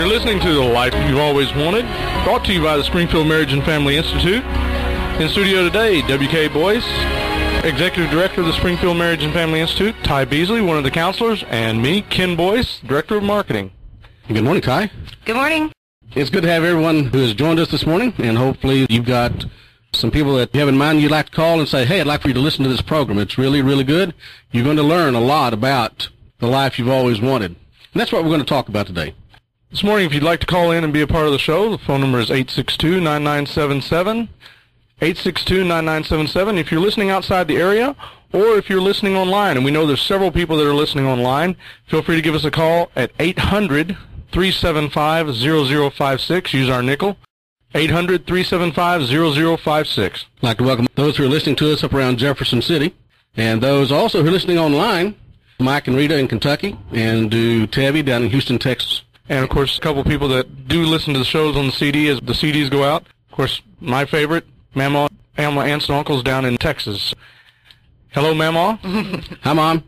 You're listening to The Life You've Always Wanted, brought to you by the Springfield Marriage and Family Institute. In studio today, W.K. Boyce, Executive Director of the Springfield Marriage and Family Institute, Ty Beasley, one of the counselors, and me, Ken Boyce, Director of Marketing. Good morning, Ty. Good morning. It's good to have everyone who has joined us this morning, and hopefully you've got some people that you have in mind you'd like to call and say, hey, I'd like for you to listen to this program. It's really, really good. You're going to learn a lot about the life you've always wanted. And that's what we're going to talk about today. This morning, if you'd like to call in and be a part of the show, the phone number is 862-9977, 862-9977. If you're listening outside the area, or if you're listening online, and we know there's several people that are listening online, feel free to give us a call at 800-375-0056. Use our nickel, 800-375-0056. I'd like to welcome those who are listening to us up around Jefferson City, and those also who are listening online, Mike and Rita in Kentucky, and to Tabby down in Houston, Texas. And, of course, a couple of people that do listen to the shows on the CD as the CDs go out. Of course, my favorite, Mama, aunts and uncles down in Texas. Hello, Mama. Hi, Mom.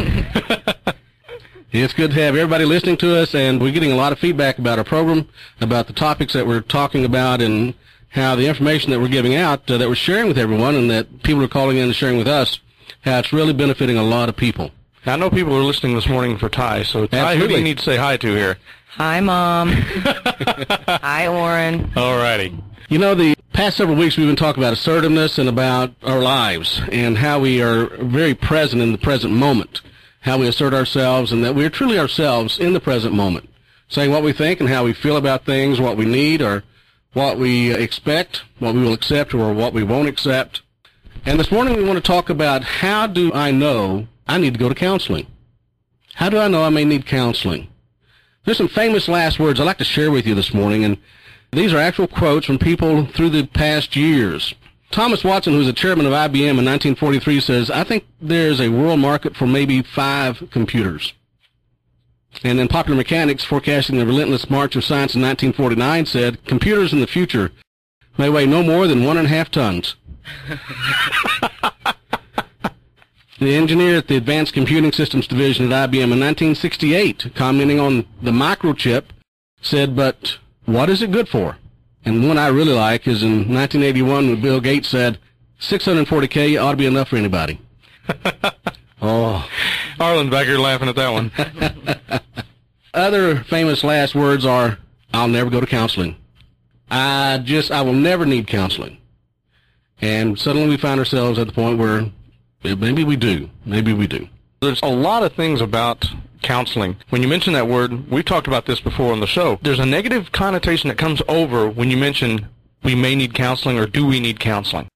It's good to have everybody listening to us, and we're getting a lot of feedback about our program, about the topics that we're talking about, and how the information that we're giving out, that we're sharing with everyone, and that people are calling in and sharing with us, how it's really benefiting a lot of people. Now, I know people are listening this morning for Ty, so Ty, Absolutely. who do you need to say hi to here? Hi, Mom. Hi, Orrin. All righty. You know, the past several weeks we've been talking about assertiveness and about our lives and how we are very present in the present moment, how we assert ourselves and that we are truly ourselves in the present moment, saying what we think and how we feel about things, what we need or what we expect, what we will accept or what we won't accept. And this morning we want to talk about how do I know I need to go to counseling? How do I know I may need counseling? There's some famous last words I'd like to share with you this morning, and these are actual quotes from people through the past years. Thomas Watson, who was the chairman of IBM in 1943, says, I think there's a world market for maybe 5 computers. And then Popular Mechanics, forecasting the relentless march of science in 1949, said, computers in the future may weigh no more than 1.5 tons. The engineer at the Advanced Computing Systems Division at IBM in 1968, commenting on the microchip, said, but what is it good for? And one I really like is in 1981 when Bill Gates said, 640K ought to be enough for anybody. Oh. Arlen's back here laughing at that one. Other famous last words are, I'll never go to counseling. I will never need counseling. And suddenly we find ourselves at the point where maybe we do. Maybe we do. There's a lot of things about counseling. When you mention that word, we've talked about this before on the show, there's a negative connotation that comes over when you mention we may need counseling or do we need counseling.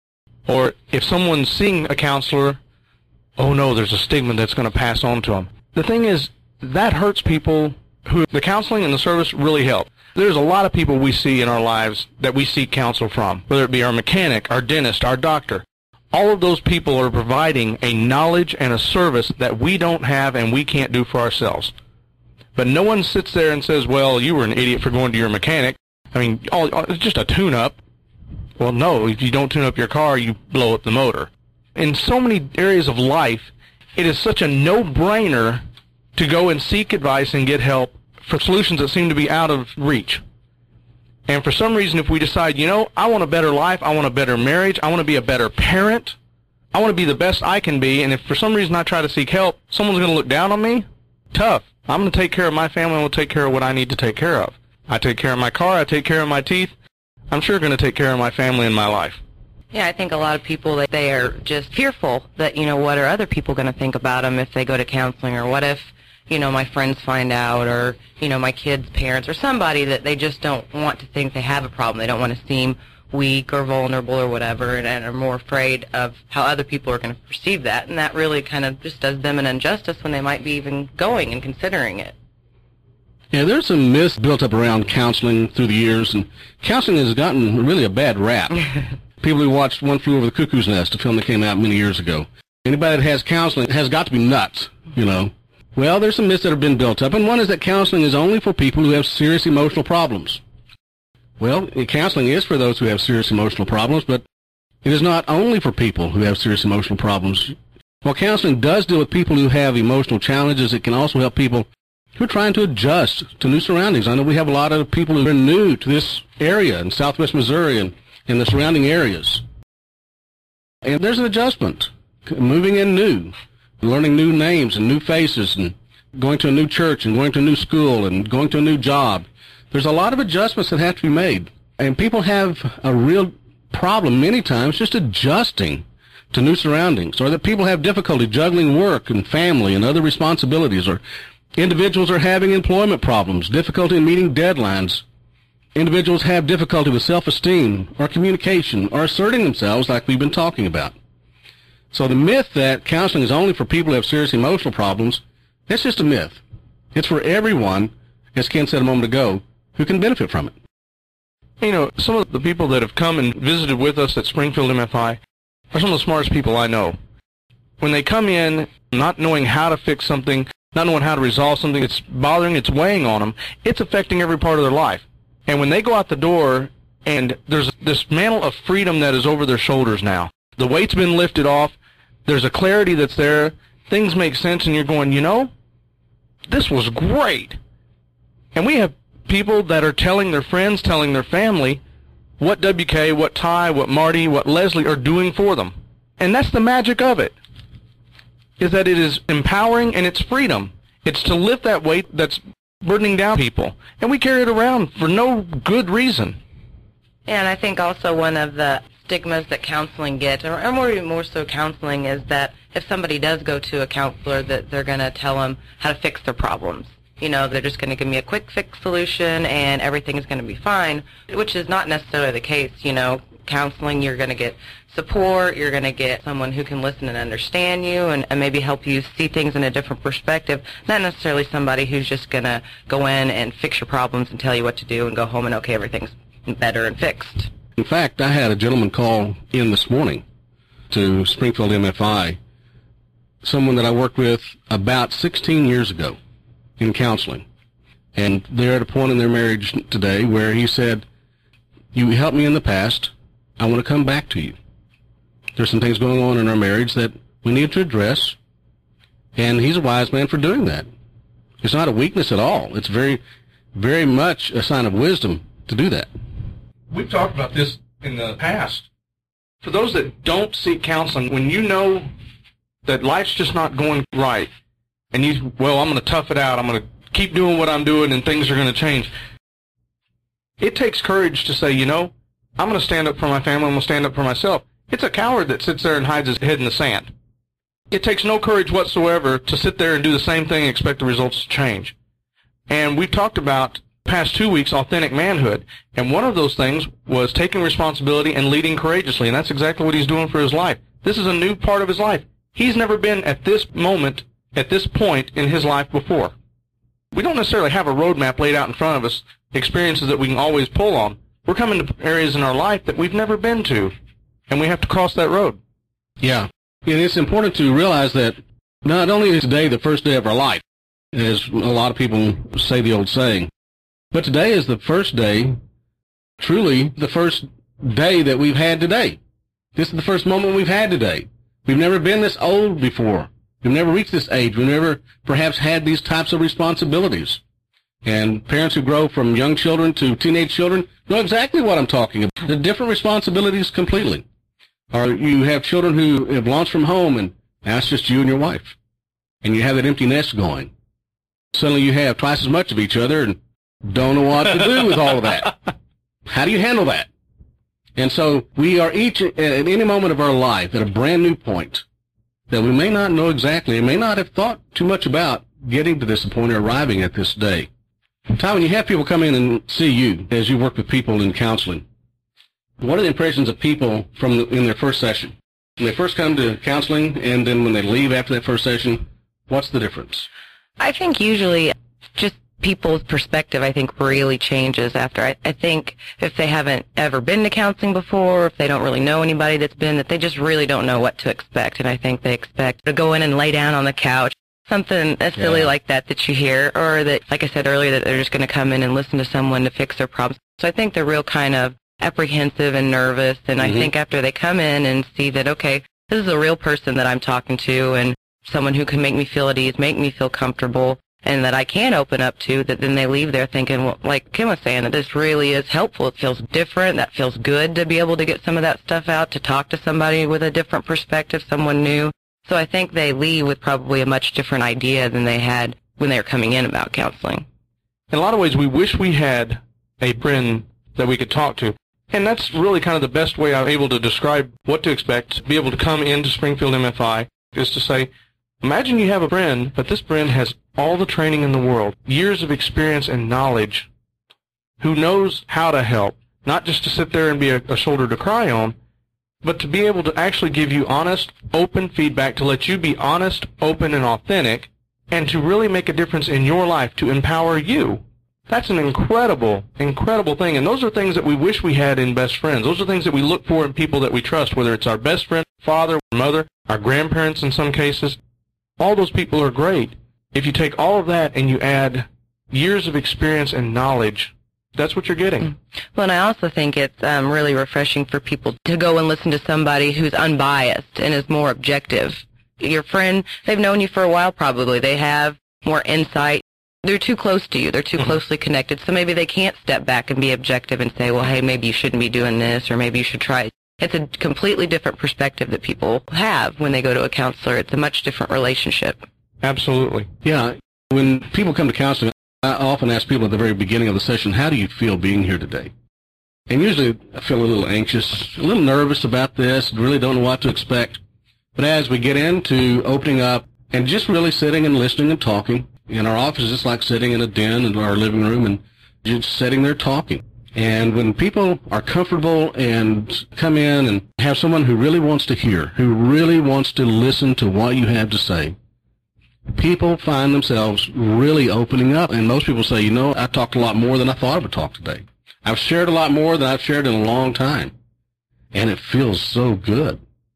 Or if someone's seeing a counselor, oh no, there's a stigma that's going to pass on to them. The thing is, that hurts people who the counseling and the service really help. There's a lot of people we see in our lives that we seek counsel from, whether it be our mechanic, our dentist, our doctor. All of those people are providing a knowledge and a service that we don't have and we can't do for ourselves. But no one sits there and says, well, you were an idiot for going to your mechanic. I mean, it's just a tune-up. Well, no, if you don't tune up your car, you blow up the motor. In so many areas of life, it is such a no-brainer to go and seek advice and get help for solutions that seem to be out of reach. And for some reason, if we decide, you know, I want a better life, I want a better marriage, I want to be a better parent, I want to be the best I can be, and if for some reason I try to seek help, someone's going to look down on me, tough. I'm going to take care of my family, I'm going to take care of what I need to take care of. I take care of my car, I take care of my teeth, I'm sure going to take care of my family and my life. Yeah, I think a lot of people, they are just fearful that, you know, what are other people going to think about them if they go to counseling, or what if, you know, my friends find out, or, you know, my kids' parents, or somebody that they just don't want to think they have a problem. They don't want to seem weak or vulnerable or whatever, and are more afraid of how other people are going to perceive that, and that really kind of just does them an injustice when they might be even going and considering it. Yeah, there's some myths built up around counseling through the years, and counseling has gotten really a bad rap. People who watched One Flew Over the Cuckoo's Nest, a film that came out many years ago. Anybody that has counseling has got to be nuts, you know. Well, there's some myths that have been built up, and one is that counseling is only for people who have serious emotional problems. Well, counseling is for those who have serious emotional problems, but it is not only for people who have serious emotional problems. While counseling does deal with people who have emotional challenges, it can also help people who are trying to adjust to new surroundings. I know we have a lot of people who are new to this area in southwest Missouri and in the surrounding areas. And there's an adjustment, moving in new, learning new names and new faces, and going to a new church and going to a new school and going to a new job. There's a lot of adjustments that have to be made. And people have a real problem many times just adjusting to new surroundings, or that people have difficulty juggling work and family and other responsibilities, or individuals are having employment problems, difficulty in meeting deadlines. Individuals have difficulty with self-esteem or communication or asserting themselves like we've been talking about. So the myth that counseling is only for people who have serious emotional problems, that's just a myth. It's for everyone, as Ken said a moment ago, who can benefit from it. You know, some of the people that have come and visited with us at Springfield MFI are some of the smartest people I know. When they come in not knowing how to fix something, not knowing how to resolve something that's bothering, it's weighing on them, it's affecting every part of their life. And when they go out the door and there's this mantle of freedom that is over their shoulders now, the weight's been lifted off, there's a clarity that's there, things make sense, and you're going, you know, this was great. And we have people that are telling their friends, telling their family what WK, what Ty, what Marty, what Leslie are doing for them. And that's the magic of it, is that it is empowering and it's freedom. It's to lift that weight that's burdening down people. And we carry it around for no good reason. And I think also one of the stigmas that counseling gets, or more so counseling, is that if somebody does go to a counselor, that they're going to tell them how to fix their problems. You know, they're just going to give me a quick fix solution and everything is going to be fine, which is not necessarily the case. You know, counseling, you're going to get support, you're going to get someone who can listen and understand you and maybe help you see things in a different perspective, not necessarily somebody who's just going to go in and fix your problems and tell you what to do and go home and, okay, everything's better and fixed. In fact, I had a gentleman call in this morning to Springfield MFI, someone that I worked with about 16 years ago in counseling. And they're at a point in their marriage today where he said, you helped me in the past, I want to come back to you. There's some things going on in our marriage that we need to address, and he's a wise man for doing that. It's not a weakness at all. It's very, very much a sign of wisdom to do that. We've talked about this in the past. For those that don't seek counseling, when you know that life's just not going right, and I'm going to tough it out, I'm going to keep doing what I'm doing, and things are going to change. It takes courage to say, you know, I'm going to stand up for my family, I'm going to stand up for myself. It's a coward that sits there and hides his head in the sand. It takes no courage whatsoever to sit there and do the same thing and expect the results to change. And we've talked about the past 2 weeks authentic manhood, and one of those things was taking responsibility and leading courageously, and that's exactly what he's doing for his life. This is a new part of his life. He's never been at this moment, at this point in his life before. We don't necessarily have a roadmap laid out in front of us, experiences that we can always pull on. We're coming to areas in our life that we've never been to, and we have to cross that road. Yeah, and it's important to realize that not only is today the first day of our life, as a lot of people say the old saying, but today is the first day, truly the first day that we've had today. This is the first moment we've had today. We've never been this old before. We've never reached this age. We've never perhaps had these types of responsibilities. And parents who grow from young children to teenage children know exactly what I'm talking about. The different responsibilities completely. Or you have children who have launched from home, and now it's just you and your wife. And you have that empty nest going. Suddenly you have twice as much of each other and don't know what to do with all of that. How do you handle that? And so we are each at any moment of our life at a brand new point that we may not know exactly and may not have thought too much about getting to this point or arriving at this day. Ty, when you have people come in and see you as you work with people in counseling, what are the impressions of people in their first session? When they first come to counseling and then when they leave after that first session, what's the difference? I think usually just people's perspective, I think, really changes after. I think if they haven't ever been to counseling before, if they don't really know anybody that's been, that they just really don't know what to expect. And I think they expect to go in and lay down on the couch, something silly like that you hear, or that, like I said earlier, that they're just going to come in and listen to someone to fix their problems. So I think they're real kind of apprehensive and nervous. And I think after they come in and see that, okay, this is a real person that I'm talking to and someone who can make me feel at ease, make me feel comfortable, and that I can open up to, that then they leave there thinking, well, like Kim was saying, that this really is helpful. It feels different. That feels good to be able to get some of that stuff out, to talk to somebody with a different perspective, someone new. So I think they leave with probably a much different idea than they had when they were coming in about counseling. In a lot of ways, we wish we had a friend that we could talk to. And that's really kind of the best way I'm able to describe what to expect, to be able to come into Springfield MFI, is to say, imagine you have a friend, but this friend has all the training in the world, years of experience and knowledge, who knows how to help, not just to sit there and be a shoulder to cry on, but to be able to actually give you honest, open feedback, to let you be honest, open, and authentic, and to really make a difference in your life, to empower you. That's an incredible, incredible thing. And those are things that we wish we had in best friends. Those are things that we look for in people that we trust, whether it's our best friend, father, mother, our grandparents in some cases. All those people are great. If you take all of that and you add years of experience and knowledge, that's what you're getting. Well, and I also think it's really refreshing for people to go and listen to somebody who's unbiased and is more objective. Your friend, they've known you for a while probably. They have more insight. They're too close to you. They're too closely connected. So maybe they can't step back and be objective and say, well, hey, maybe you shouldn't be doing this, or maybe you should try it. It's a completely different perspective that people have when they go to a counselor. It's a much different relationship. Absolutely. Yeah. When people come to counseling, I often ask people at the very beginning of the session, how do you feel being here today? And usually I feel a little anxious, a little nervous about this, really don't know what to expect. But as we get into opening up and just really sitting and listening and talking, in our office is just like sitting in a den in our living room and just sitting there talking. And when people are comfortable and come in and have someone who really wants to hear, who really wants to listen to what you have to say, people find themselves really opening up. And most people say, you know, I talked a lot more than I thought I would talk today. I've shared a lot more than I've shared in a long time. And it feels so good.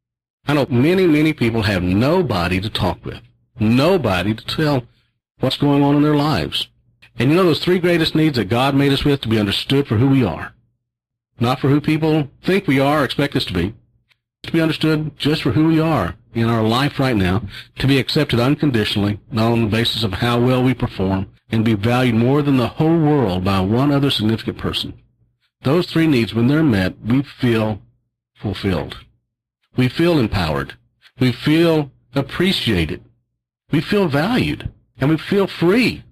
I know many, many people have nobody to talk with, nobody to tell what's going on in their lives. And you know those three greatest needs that God made us with? To be understood for who we are. Not for who people think we are or expect us to be. To be understood just for who we are in our life right now. To be accepted unconditionally, not on the basis of how well we perform, and be valued more than the whole world by one other significant person. Those three needs, when they're met, we feel fulfilled. We feel empowered. We feel appreciated. We feel valued. And we feel free.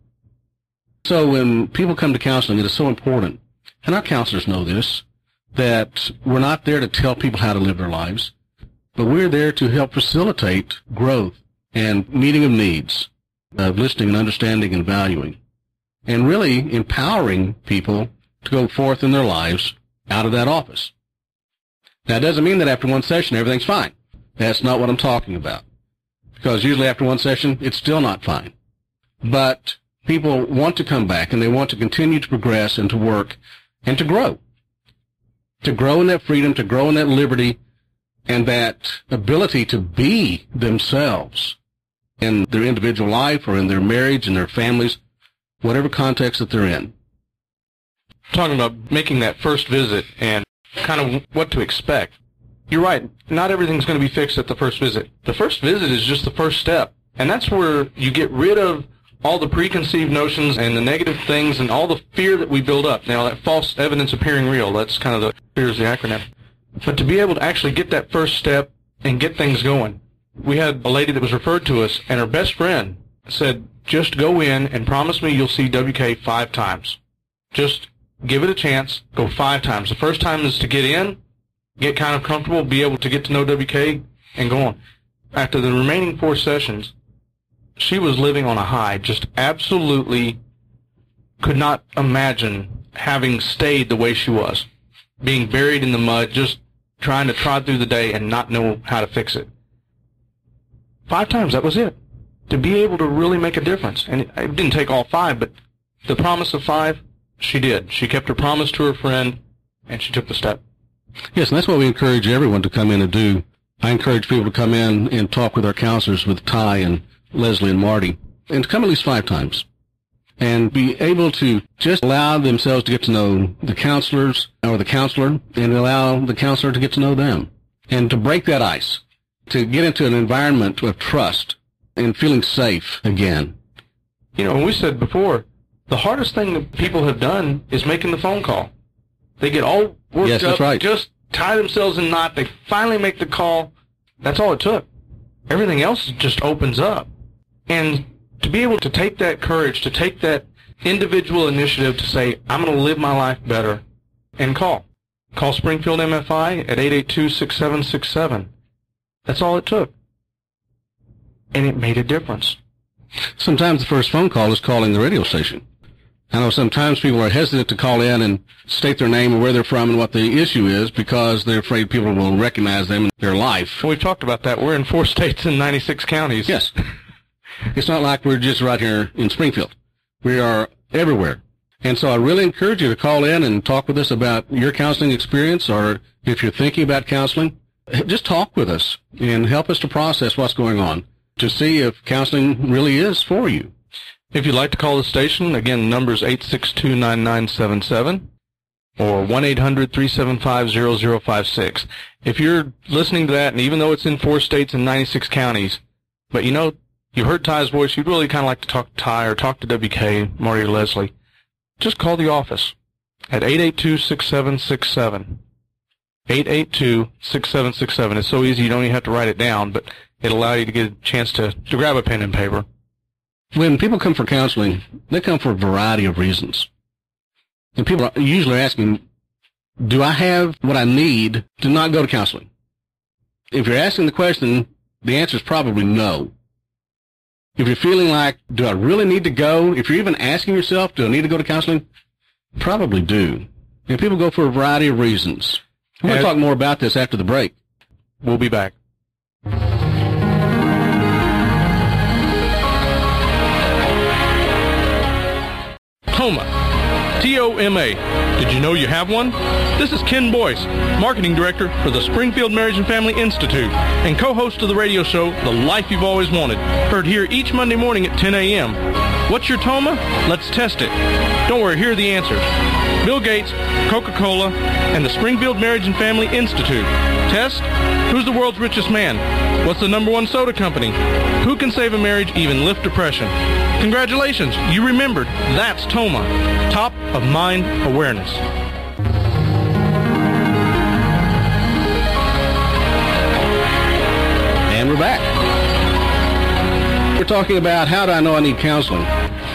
So when people come to counseling, it is so important, and our counselors know this, that we're not there to tell people how to live their lives, but we're there to help facilitate growth and meeting of needs, of listening and understanding and valuing, and really empowering people to go forth in their lives out of that office. Now, it doesn't mean that after one session everything's fine. That's not what I'm talking about, because usually after one session it's still not fine. But people want to come back, and they want to continue to progress and to work and to grow. To grow in that freedom, to grow in that liberty, and that ability to be themselves in their individual life or in their marriage and their families, whatever context that they're in. Talking about making that first visit and kind of what to expect. You're right. Not everything's going to be fixed at the first visit. The first visit is just the first step. And that's where you get rid of all the preconceived notions and the negative things and all the fear that we build up. Now, that false evidence appearing real, that's kind of the fear is the acronym. But to be able to actually get that first step and get things going. We had a lady that was referred to us, and her best friend said, just go in and promise me you'll see WK 5 times. Just give it a chance, go 5 times. The first time is to get in, get kind of comfortable, be able to get to know WK, and go on. After the remaining 4 sessions, she was living on a high, just absolutely could not imagine having stayed the way she was, being buried in the mud, just trying to trot through the day and not know how to fix it. 5 times, that was it. To be able to really make a difference. And it didn't take all 5, but the promise of 5, she did. She kept her promise to her friend, and she took the step. Yes, and that's what we encourage everyone to come in and do. I encourage people to come in and talk with our counselors, with Ty and Leslie and Marty, and to come at least 5 times and be able to just allow themselves to get to know the counselors or the counselor and allow the counselor to get to know them and to break that ice, to get into an environment of trust and feeling safe again. You know, we said before, the hardest thing that people have done is making the phone call. They get all worked Yes, up, that's right. just tie themselves in knot. They finally make the call. That's all it took. Everything else just opens up. And to be able to take that courage, to take that individual initiative to say, I'm going to live my life better, and call. Call Springfield MFI at 882-6767. That's all it took. And it made a difference. Sometimes the first phone call is calling the radio station. I know sometimes people are hesitant to call in and state their name and where they're from and what the issue is because they're afraid people will recognize them in their life. We've talked about that. We're in 4 states and 96 counties. Yes. It's not like we're just right here in Springfield. We are everywhere. And so I really encourage you to call in and talk with us about your counseling experience, or if you're thinking about counseling, just talk with us and help us to process what's going on to see if counseling really is for you. If you'd like to call the station, again, the number is 862-9977 or 1-800-375-0056. If you're listening to that, and even though it's in 4 states and 96 counties, but you know, you heard Ty's voice, you'd really kind of like to talk to Ty or talk to WK, Marty or Leslie, just call the office at 882-6767. 882-6767. It's so easy you don't even have to write it down, but it'll allow you to get a chance to grab a pen and paper. When people come for counseling, they come for a variety of reasons. And people are usually asking, do I have what I need to not go to counseling? If you're asking the question, the answer is probably no. If you're feeling like, do I really need to go? If you're even asking yourself, do I need to go to counseling? Probably do. And people go for a variety of reasons. We're going to talk more about this after the break. We'll be back. TOMA. T-O-M-A. Did you know you have one? This is Ken Boyce, Marketing Director for the Springfield Marriage and Family Institute and co-host of the radio show, The Life You've Always Wanted, heard here each Monday morning at 10 a.m. What's your TOMA? Let's test it. Don't worry, here are the answers. Bill Gates, Coca-Cola, and the Springfield Marriage and Family Institute. Test: who's the world's richest man? What's the #1 soda company? Who can save a marriage, even lift depression? Congratulations, you remembered. That's TOMA, Top of Mind Awareness. And we're back. We're talking about how do I know I need counseling?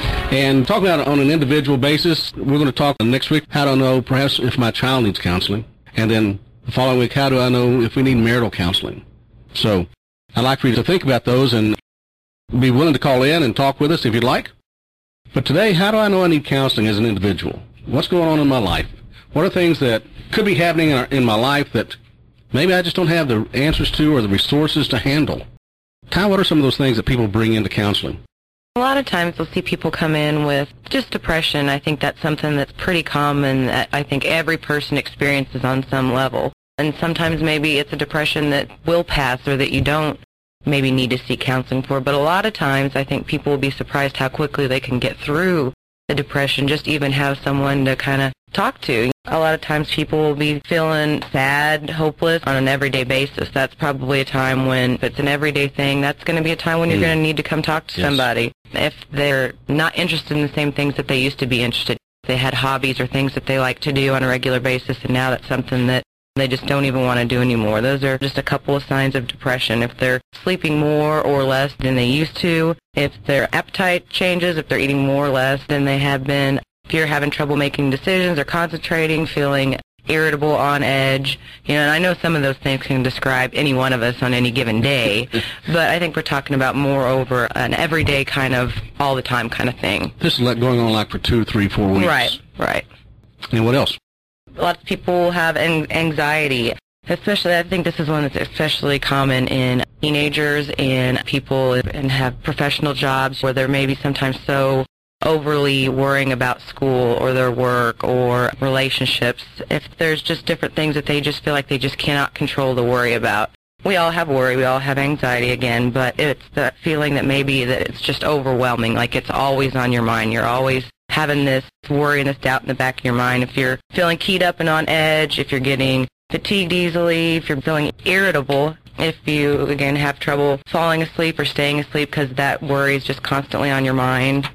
And talking about it on an individual basis, we're going to talk next week, how do I know perhaps if my child needs counseling? And then the following week, how do I know if we need marital counseling? So I'd like for you to think about those and be willing to call in and talk with us if you'd like. But today, how do I know I need counseling as an individual? What's going on in my life? What are things that could be happening in my life that maybe I just don't have the answers to or the resources to handle? Ty, what are some of those things that people bring into counseling? A lot of times we'll see people come in with just depression. I think that's something that's pretty common that I think every person experiences on some level. And sometimes maybe it's a depression that will pass or that you don't maybe need to seek counseling for. But a lot of times I think people will be surprised how quickly they can get through the depression, just even have someone to kind of talk to. A lot of times people will be feeling sad, hopeless on an everyday basis. That's probably a time when, if it's an everyday thing, that's going to be a time when you're going to need to come talk to somebody. If they're not interested in the same things that they used to be interested in, they had hobbies or things that they like to do on a regular basis, and now that's something that they just don't even want to do anymore. Those are just a couple of signs of depression. If they're sleeping more or less than they used to, if their appetite changes, if they're eating more or less than they have been, if you're having trouble making decisions or concentrating, feeling irritable, on edge, and I know some of those things can describe any one of us on any given day, but I think we're talking about more over an everyday kind of all the time kind of thing. This is going on like for 2, 3, 4 weeks. Right. And what else? Lots of people have anxiety. Especially, I think this is one that's especially common in teenagers and people and have professional jobs where they're maybe sometimes so overly worrying about school or their work or relationships. If there's just different things that they just feel like they just cannot control the worry about. We all have worry, we all have anxiety again, but it's the feeling that maybe that it's just overwhelming, like it's always on your mind. You're always having this worry and this doubt in the back of your mind. If you're feeling keyed up and on edge, if you're getting fatigued easily, if you're feeling irritable, if you, again, have trouble falling asleep or staying asleep because that worry is just constantly on your mind.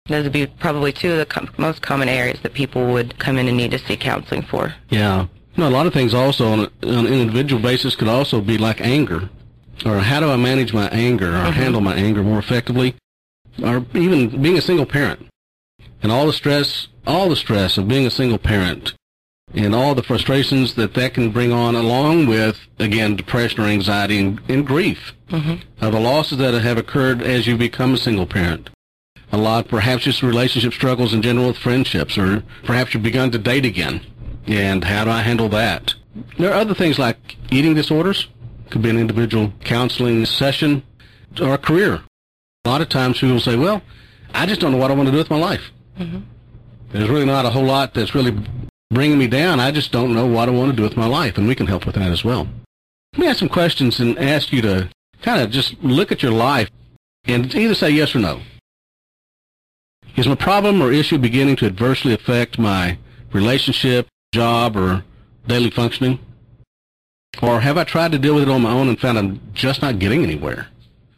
Those would be probably two of the most common areas that people would come in and need to seek counseling for. Yeah. A lot of things also on an individual basis could also be like anger, or how do I manage my anger or handle my anger more effectively, or even being a single parent and all the stress of being a single parent and all the frustrations that can bring on, along with, again, depression or anxiety and grief of the losses that have occurred as you become a single parent. A lot, perhaps just relationship struggles in general with friendships, or perhaps you've begun to date again. And how do I handle that? There are other things like eating disorders. Could be an individual counseling session, or a career. A lot of times people say, well, I just don't know what I want to do with my life. There's really not a whole lot that's really bringing me down. I just don't know what I want to do with my life, and we can help with that as well. Let me ask some questions and ask you to kind of just look at your life and either say yes or no. Is my problem or issue beginning to adversely affect my relationship, job, or daily functioning? Or have I tried to deal with it on my own and found I'm just not getting anywhere?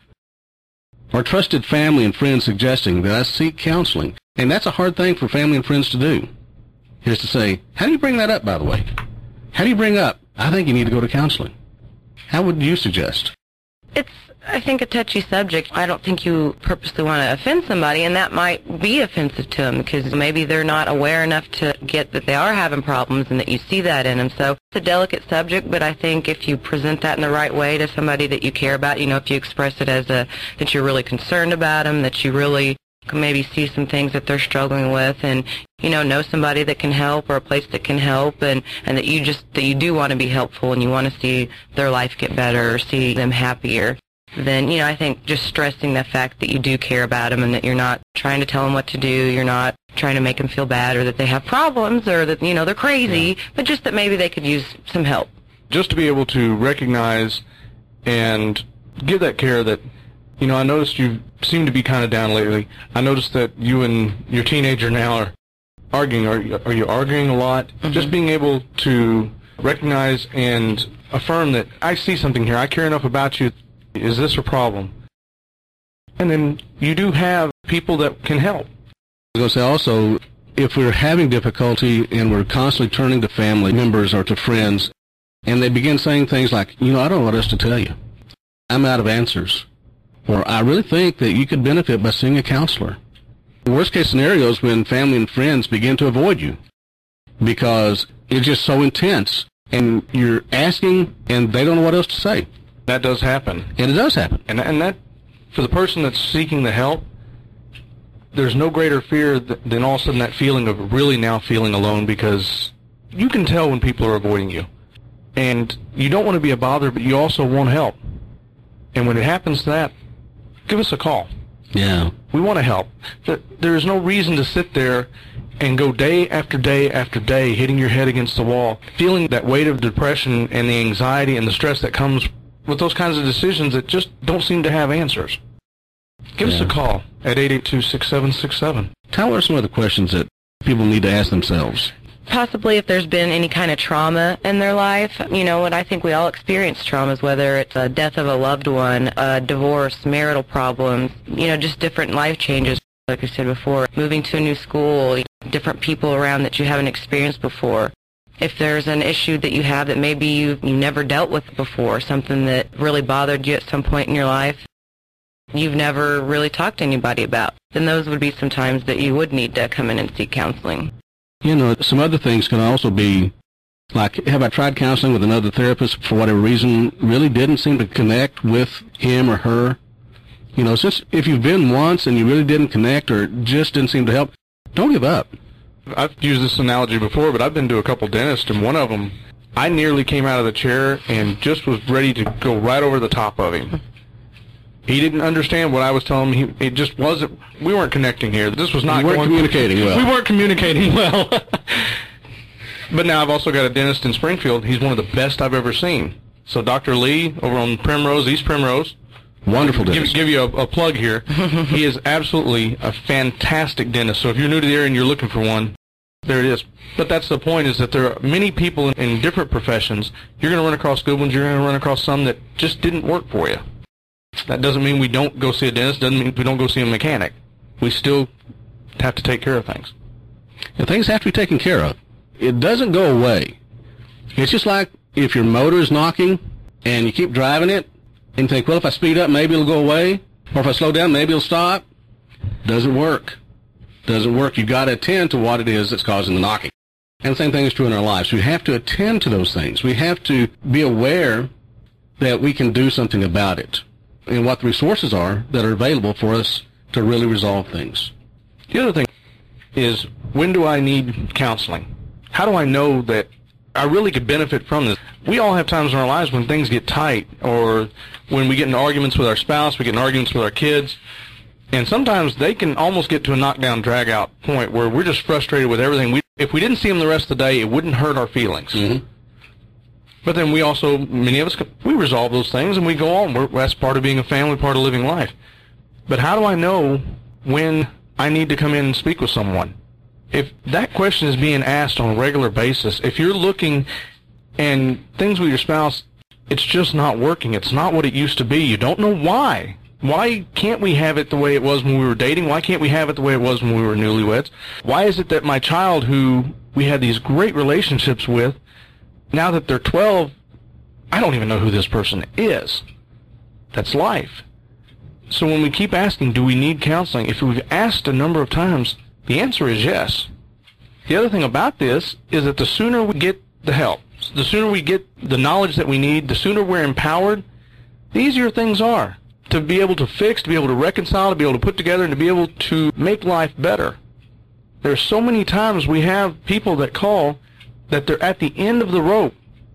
Or trusted family and friends suggesting that I seek counseling? And that's a hard thing for family and friends to do, is to say, how do you bring that up, by the way? How do you bring up, I think you need to go to counseling? How would you suggest? It's, I think, a touchy subject. I don't think you purposely want to offend somebody, and that might be offensive to them because maybe they're not aware enough to get that they are having problems and that you see that in them. So it's a delicate subject, but I think if you present that in the right way to somebody that you care about, if you express it as that you're really concerned about them, that you really can maybe see some things that they're struggling with, and know somebody that can help or a place that can help, and that you do want to be helpful and you want to see their life get better or see them happier, then I think just stressing the fact that you do care about them and that you're not trying to tell them what to do, you're not trying to make them feel bad or that they have problems or that they're crazy, but just that maybe they could use some help. Just to be able to recognize and give that care that I noticed you seem to be kind of down lately. I noticed that you and your teenager now are arguing. Are you arguing a lot? Just being able to recognize and affirm that I see something here. I care enough about you. Is this a problem? And then you do have people that can help. I was going to say also, if we're having difficulty and we're constantly turning to family members or to friends, and they begin saying things like, I don't know what else to tell you. I'm out of answers. Or I really think that you could benefit by seeing a counselor. The worst case scenario is when family and friends begin to avoid you because it's just so intense and you're asking and they don't know what else to say. That does happen. And it does happen. And that, for the person that's seeking the help, there's no greater fear than all of a sudden that feeling of really now feeling alone, because you can tell when people are avoiding you. And you don't want to be a bother, but you also want help. And when it happens to that, give us a call. Yeah. We want to help. There is no reason to sit there and go day after day after day hitting your head against the wall, feeling that weight of depression and the anxiety and the stress that comes with those kinds of decisions that just don't seem to have answers. Give us a call at 882-6767. What are some other questions that people need to ask themselves? Possibly if there's been any kind of trauma in their life. And I think we all experience traumas, whether it's a death of a loved one, a divorce, marital problems, just different life changes. Like I said before, moving to a new school, different people around that you haven't experienced before. If there's an issue that you have that maybe you never dealt with before, something that really bothered you at some point in your life, you've never really talked to anybody about, then those would be some times that you would need to come in and seek counseling. Some other things can also be, like, have I tried counseling with another therapist for whatever reason, really didn't seem to connect with him or her? Since if you've been once and you really didn't connect or just didn't seem to help, don't give up. I've used this analogy before, but I've been to a couple dentists, and one of them, I nearly came out of the chair and just was ready to go right over the top of him. He didn't understand what I was telling him. It just wasn't, we weren't connecting here. This was not We weren't communicating well. We weren't communicating well. But now I've also got a dentist in Springfield. He's one of the best I've ever seen. So Dr. Lee over on Primrose, East Primrose. Wonderful dentist. Give you a plug here. He is absolutely a fantastic dentist. So if you're new to the area and you're looking for one, there it is. But that's the point, is that there are many people in different professions. You're going to run across good ones. You're going to run across some that just didn't work for you. That doesn't mean we don't go see a dentist. Doesn't mean we don't go see a mechanic. We still have to take care of things. And things have to be taken care of. It doesn't go away. It's just like if your motor is knocking and you keep driving it and you think, well, if I speed up, maybe it'll go away. Or if I slow down, maybe it'll stop. Doesn't work. Doesn't work. You've got to attend to what it is that's causing the knocking. And the same thing is true in our lives. We have to attend to those things. We have to be aware that we can do something about it and what the resources are that are available for us to really resolve things. The other thing is, when do I need counseling? How do I know that I really could benefit from this? We all have times in our lives when things get tight, or when we get in arguments with our spouse, we get in arguments with our kids, and sometimes they can almost get to a knockdown, drag-out point where we're just frustrated with everything. If we didn't see them the rest of the day, it wouldn't hurt our feelings. Mm-hmm. But then we also, many of us, we resolve those things and we go on. That's part of being a family, part of living life. But how do I know when I need to come in and speak with someone? If that question is being asked on a regular basis, if you're looking and things with your spouse, it's just not working. It's not what it used to be. You don't know why. Why can't we have it the way it was when we were dating? Why can't we have it the way it was when we were newlyweds? Why is it that my child, who we had these great relationships with, now that they're 12, I don't even know who this person is? That's life. So when we keep asking, do we need counseling? If we've asked a number of times, the answer is yes. The other thing about this is that the sooner we get the help, the sooner we get the knowledge that we need, the sooner we're empowered, the easier things are to be able to fix, to be able to reconcile, to be able to put together, and to be able to make life better. There's so many times we have people that call that they're at the end of the rope,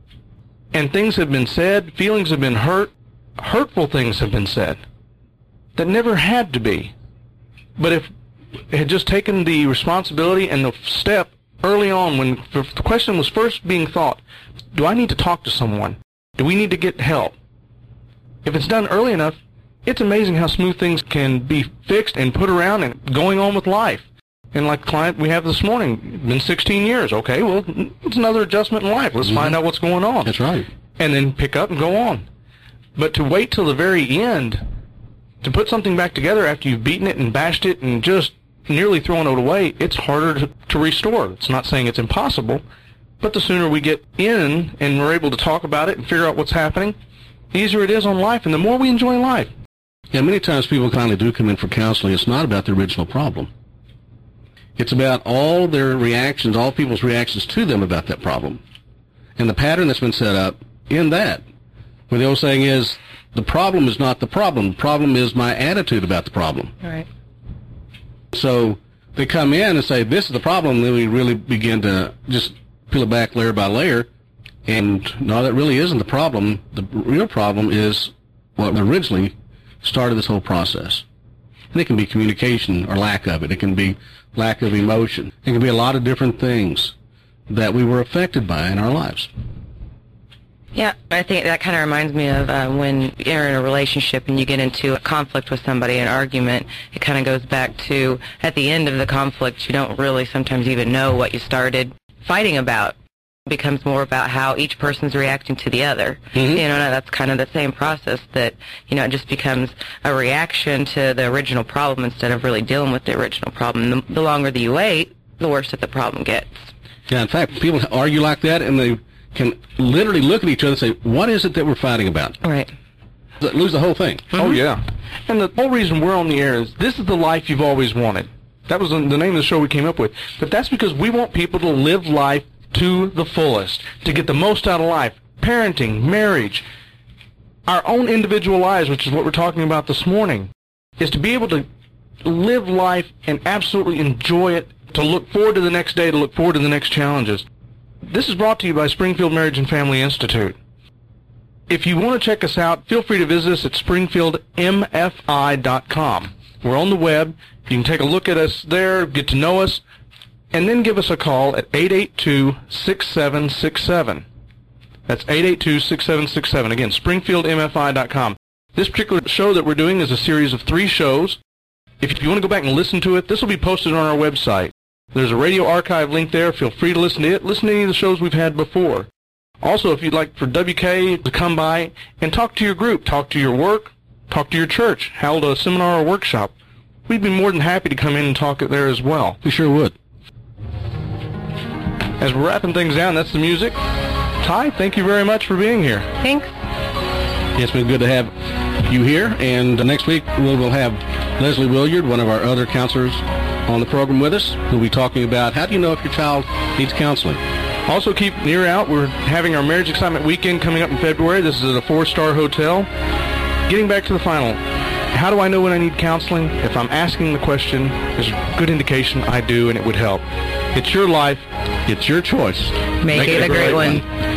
and things have been said, feelings have been hurt, hurtful things have been said that never had to be. But if it had just taken the responsibility and the step early on when the question was first being thought, do I need to talk to someone? Do we need to get help? If it's done early enough, it's amazing how smooth things can be fixed and put around and going on with life. And like the client we have this morning, been 16 years. Okay, well, it's another adjustment in life. Let's find out what's going on. That's right. And then pick up and go on. But to wait till the very end to put something back together after you've beaten it and bashed it and just nearly thrown it away, it's harder to restore. It's not saying it's impossible, but the sooner we get in and we're able to talk about it and figure out what's happening, the easier it is on life, and the more we enjoy life. Yeah, many times people finally do come in for counseling. It's not about the original problem. It's about all their reactions, all people's reactions to them about that problem, and the pattern that's been set up in that. Where the old saying is, the problem is not the problem. The problem is my attitude about the problem. All right. So they come in and say, this is the problem, and then we really begin to just peel it back layer by layer. And no, that really isn't the problem. The real problem is what originally started this whole process. And it can be communication or lack of it. It can be lack of emotion. It can be a lot of different things that we were affected by in our lives. Yeah, I think that kind of reminds me of when you're in a relationship and you get into a conflict with somebody, an argument. It kind of goes back to, at the end of the conflict, you don't really sometimes even know what you started fighting about. It becomes more about how each person's reacting to the other. Mm-hmm. You know, that's kind of the same process that, you know, it just becomes a reaction to the original problem instead of really dealing with the original problem. The longer that you wait, the worse that the problem gets. Yeah, in fact, people argue like that, and they can literally look at each other and say, what is it that we're fighting about? Right. Lose the whole thing. Mm-hmm. Oh, yeah. And the whole reason we're on the air is this is the life you've always wanted. That was the name of the show we came up with. But that's because we want people to live life to the fullest, to get the most out of life. Parenting, marriage, our own individual lives, which is what we're talking about this morning, is to be able to live life and absolutely enjoy it, to look forward to the next day, to look forward to the next challenges. This is brought to you by Springfield Marriage and Family Institute. If you want to check us out, feel free to visit us at springfieldmfi.com. We're on the web. You can take a look at us there, get to know us, and then give us a call at 882-6767. That's 882-6767. Again, springfieldmfi.com. This particular show that we're doing is a series of 3 shows. If you want to go back and listen to it, this will be posted on our website. There's a radio archive link there. Feel free to listen to it. Listen to any of the shows we've had before. Also, if you'd like for WK to come by and talk to your group, talk to your work, talk to your church, hold a seminar or workshop, we'd be more than happy to come in and talk it there as well. We sure would. As we're wrapping things down, that's the music. Ty, thank you very much for being here. Thanks. It's been good to have you here, and next week we will have Leslie Williard, one of our other counselors, on the program with us, who'll be talking about how do you know if your child needs counseling. Also, keep an ear out. We're having our Marriage Excitement Weekend coming up in February. This is at a 4-star hotel. Getting back to the final, how do I know when I need counseling? If I'm asking the question, there's a good indication I do, and it would help. It's your life. It's your choice. Make it a great one.